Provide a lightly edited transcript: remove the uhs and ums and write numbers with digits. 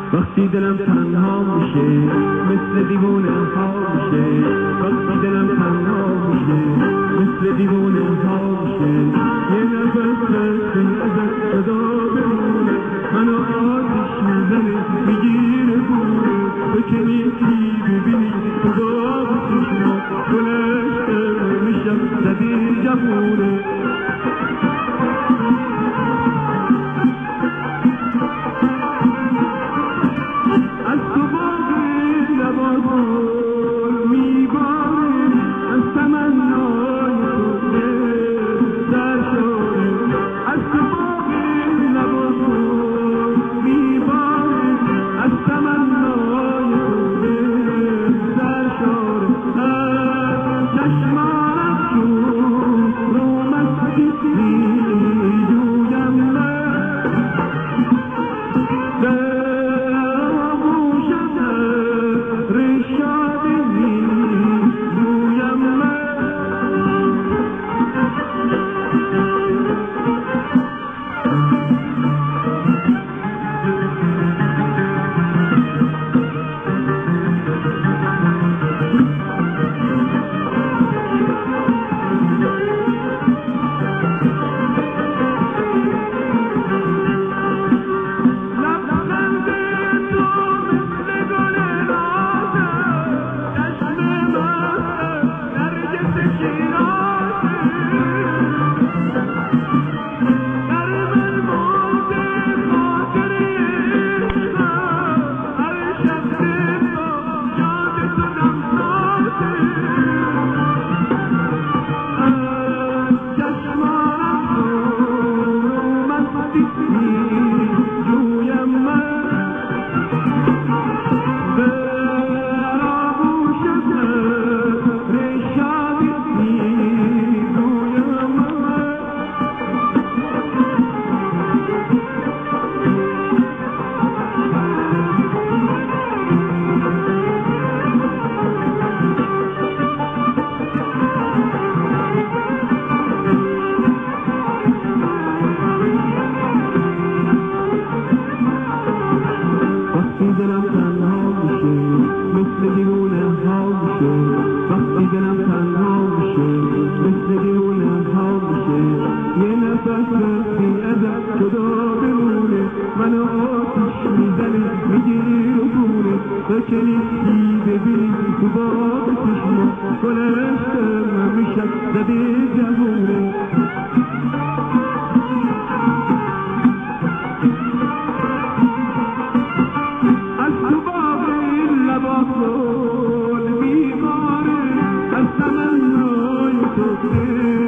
وقتی دلم تنها میشه مثل دیوونه ها میشه وقتی دلم تنها میشه مثل دیوونه ها میشه یه نفس رسیم ازت صدا بمونه منو آتیش میزنه میگیره بونه تو که نیستی ببینی خدا بسیشنا گلشتر میشم زدی جمونه از تو باقی لباسول میباره از تمنای تو در شده از تو باقی لباسول میباره از تمنای تو در شده از چشمانت رو مستی میجویم وقتی دلم تنها میشه مثل دیوونه ها میشه یه نفس رفتی ازت جدا بمونه منو آتیش میزنه میگیری رو بونه تو که نیستی ببینی تو باغ چشما گلشتم میشم زده جوونه از تو باغ این لباسول میباره از تمنای تو